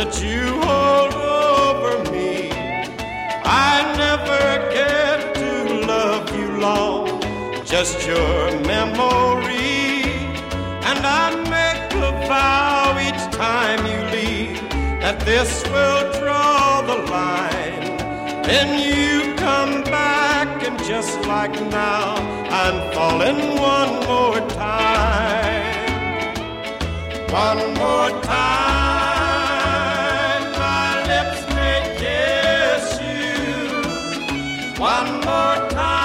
that you hold over me. I never get to love you long, just your memory. And I make a vow each time you leave that this will draw the line. Then you come back and just like now, I'm falling one more time. One more time, my lips may kiss you. One more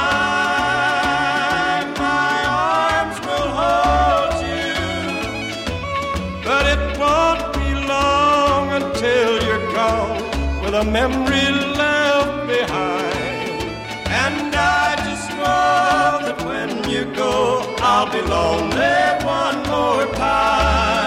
time, my arms will hold you. But it won't be long until you're gone with a memory left behind. And I just know that when you go, I'll be lonely one more time.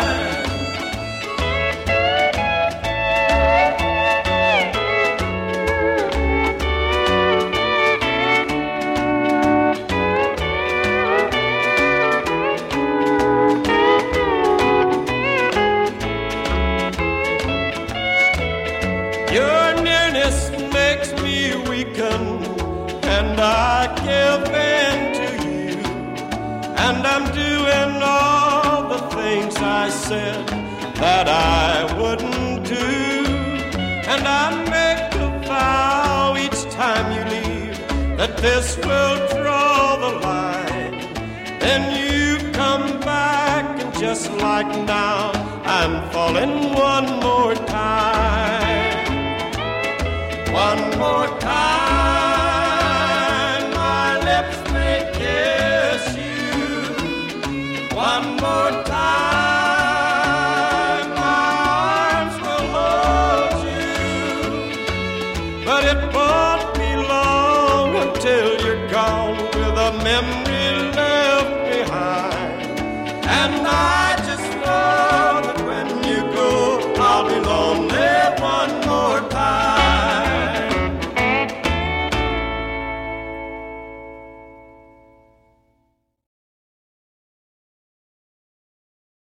Your nearness makes me weaken, and I give in to you. And I'm doing all the things I said that I wouldn't do. And I make a vow each time you leave that this will draw the line. Then you come back, and just like now, I'm falling one more time. One more time, my lips may kiss you. One more time, my arms will hold you. But it won't be long until you're gone with a memory left behind. And I